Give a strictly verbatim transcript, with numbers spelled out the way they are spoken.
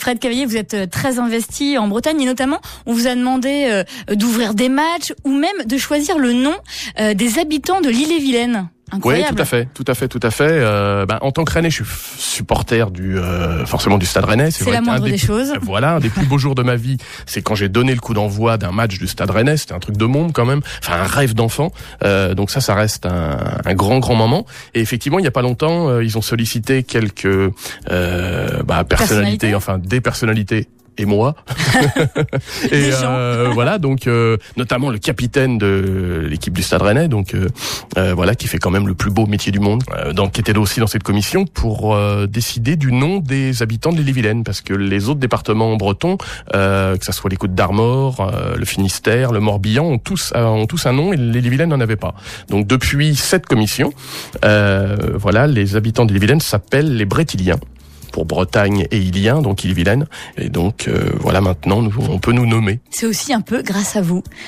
Fred Cavalier, vous êtes très investi en Bretagne et notamment, on vous a demandé euh, d'ouvrir des matchs ou même de choisir le nom euh, des habitants de l'Ille-et-Vilaine. Incroyable. Oui, tout à fait, tout à fait, tout à fait. Euh, ben, en tant que Rennais, je suis f- supporter du euh, forcément du Stade Rennais. C'est, c'est la moindre des, des choses. Voilà, un des plus beaux jours de ma vie, c'est quand j'ai donné le coup d'envoi d'un match du Stade Rennais. C'était un truc de monde quand même, enfin un rêve d'enfant. Euh, donc ça, ça reste un, un grand, grand moment. Et effectivement, il y a pas longtemps, euh, ils ont sollicité quelques euh, bah, personnalités, enfin des personnalités. Et moi. et euh, voilà, donc euh, notamment le capitaine de l'équipe du Stade Rennais, donc euh, euh, voilà, qui fait quand même le plus beau métier du monde, euh, donc qui était aussi dans cette commission pour euh, décider du nom des habitants de l'Ille-et-Vilaine, parce que les autres départements bretons, euh, que ça soit les Côtes d'Armor, euh, le Finistère, le Morbihan, ont tous euh, ont tous un nom et l'Ille-et-Vilaine n'en avait pas. Donc depuis cette commission, euh, voilà, les habitants de l'Ille-et-Vilaine s'appellent les Brétiliens, pour Bretagne et Illien, donc Ille-et-Vilaine. Et donc, euh, voilà, maintenant, nous, on peut nous nommer. C'est aussi un peu grâce à vous.